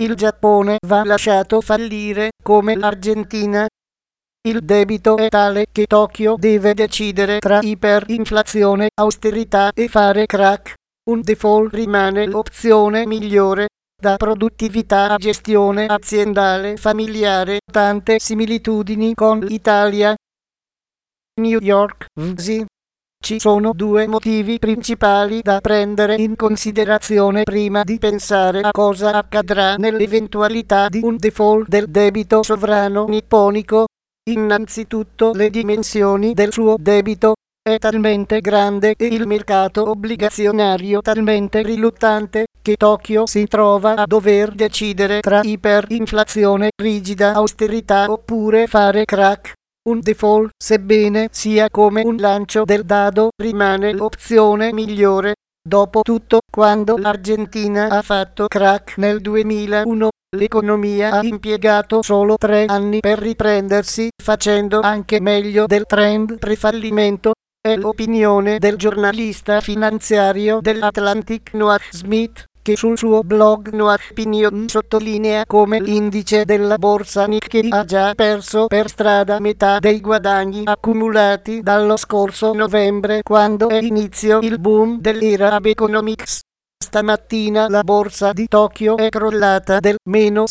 Il Giappone va lasciato fallire come l'Argentina. Il debito è tale che Tokyo deve decidere tra iperinflazione, austerità e fare crack. Un default rimane l'opzione migliore. Da produttività a gestione aziendale familiare, tante similitudini con l'Italia. New York, VSI. Ci sono due motivi principali da prendere in considerazione prima di pensare a cosa accadrà nell'eventualità di un default del debito sovrano nipponico. Innanzitutto le dimensioni del suo debito è talmente grande e il mercato obbligazionario talmente riluttante che Tokyo si trova a dover decidere tra iperinflazione, rigida austerità oppure fare crack. Un default, sebbene sia come un lancio del dado, rimane l'opzione migliore. Dopotutto, quando l'Argentina ha fatto crack nel 2001, l'economia ha impiegato solo 3 anni per riprendersi, facendo anche meglio del trend pre-fallimento. È l'opinione del giornalista finanziario dell'Atlantic Noah Smith, che sul suo blog Noah Opinion sottolinea come l'indice della borsa Nikkei ha già perso per strada metà dei guadagni accumulati dallo scorso novembre, quando è inizio il boom dell'era Abenomics. Stamattina la borsa di Tokyo è crollata del meno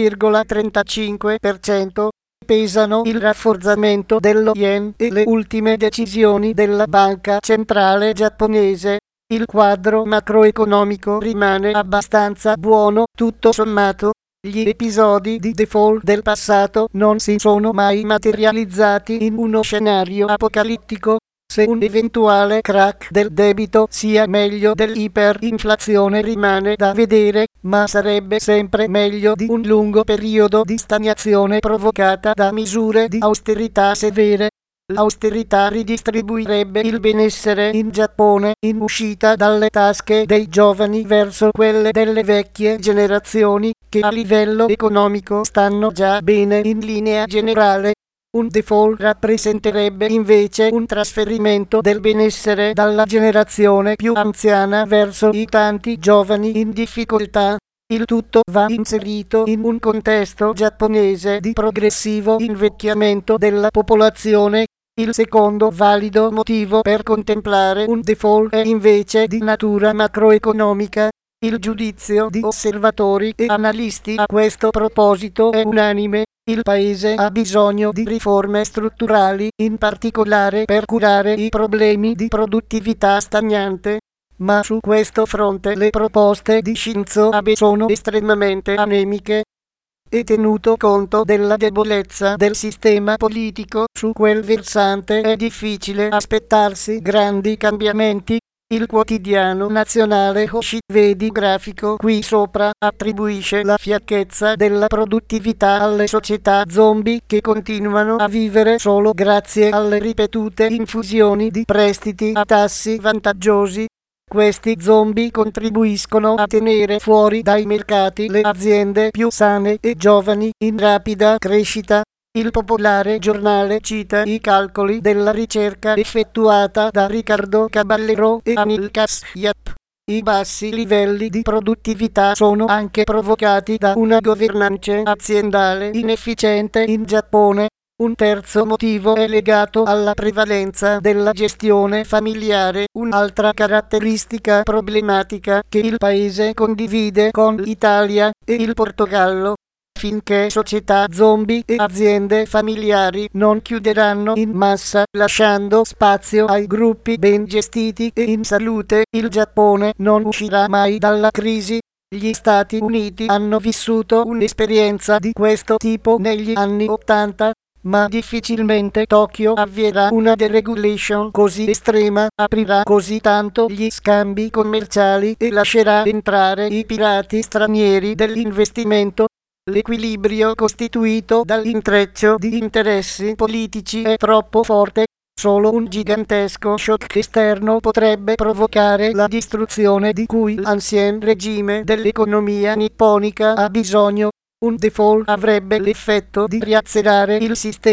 6,35%. Pesano il rafforzamento dello yen e le ultime decisioni della banca centrale giapponese. Il quadro macroeconomico rimane abbastanza buono, tutto sommato. Gli episodi di default del passato non si sono mai materializzati in uno scenario apocalittico. Se un eventuale crack del debito sia meglio dell'iperinflazione rimane da vedere, ma sarebbe sempre meglio di un lungo periodo di stagnazione provocata da misure di austerità severe. L'austerità ridistribuirebbe il benessere in Giappone, in uscita dalle tasche dei giovani verso quelle delle vecchie generazioni, che a livello economico stanno già bene in linea generale. Un default rappresenterebbe invece un trasferimento del benessere dalla generazione più anziana verso i tanti giovani in difficoltà. Il tutto va inserito in un contesto giapponese di progressivo invecchiamento della popolazione. Il secondo valido motivo per contemplare un default è invece di natura macroeconomica. Il giudizio di osservatori e analisti a questo proposito è unanime. Il paese ha bisogno di riforme strutturali, in particolare per curare i problemi di produttività stagnante. Ma su questo fronte le proposte di Shinzo Abe sono estremamente anemiche. E tenuto conto della debolezza del sistema politico, su quel versante è difficile aspettarsi grandi cambiamenti. Il quotidiano nazionale Hoshi, vedi grafico qui sopra, attribuisce la fiacchezza della produttività alle società zombie che continuano a vivere solo grazie alle ripetute infusioni di prestiti a tassi vantaggiosi. Questi zombie contribuiscono a tenere fuori dai mercati le aziende più sane e giovani in rapida crescita. Il popolare giornale cita i calcoli della ricerca effettuata da Riccardo Caballero e Amilcar Yap. I bassi livelli di produttività sono anche provocati da una governance aziendale inefficiente in Giappone. Un terzo motivo è legato alla prevalenza della gestione familiare, un'altra caratteristica problematica che il paese condivide con l'Italia e il Portogallo. Finché società zombie e aziende familiari non chiuderanno in massa, lasciando spazio ai gruppi ben gestiti e in salute, il Giappone non uscirà mai dalla crisi. Gli Stati Uniti hanno vissuto un'esperienza di questo tipo negli anni '80, ma difficilmente Tokyo avvierà una deregulation così estrema, aprirà così tanto gli scambi commerciali e lascerà entrare i pirati stranieri dell'investimento. L'equilibrio costituito dall'intreccio di interessi politici è troppo forte. Solo un gigantesco shock esterno potrebbe provocare la distruzione di cui l'ancien regime dell'economia nipponica ha bisogno. Un default avrebbe l'effetto di riazzerare il sistema.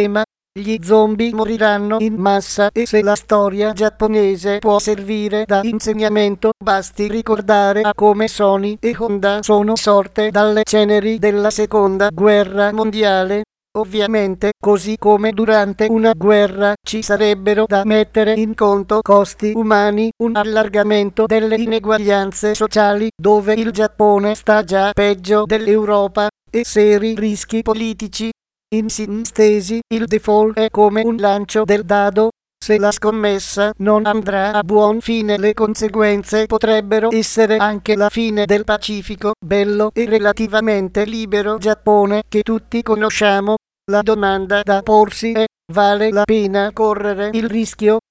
Gli zombie moriranno in massa e se la storia giapponese può servire da insegnamento, basti ricordare a come Sony e Honda sono sorte dalle ceneri della seconda guerra mondiale. Ovviamente, così come durante una guerra, ci sarebbero da mettere in conto costi umani, un allargamento delle ineguaglianze sociali, dove il Giappone sta già peggio dell'Europa, e seri rischi politici. In sintesi, il default è come un lancio del dado. Se la scommessa non andrà a buon fine, le conseguenze potrebbero essere anche la fine del pacifico, bello e relativamente libero Giappone che tutti conosciamo. La domanda da porsi è: vale la pena correre il rischio?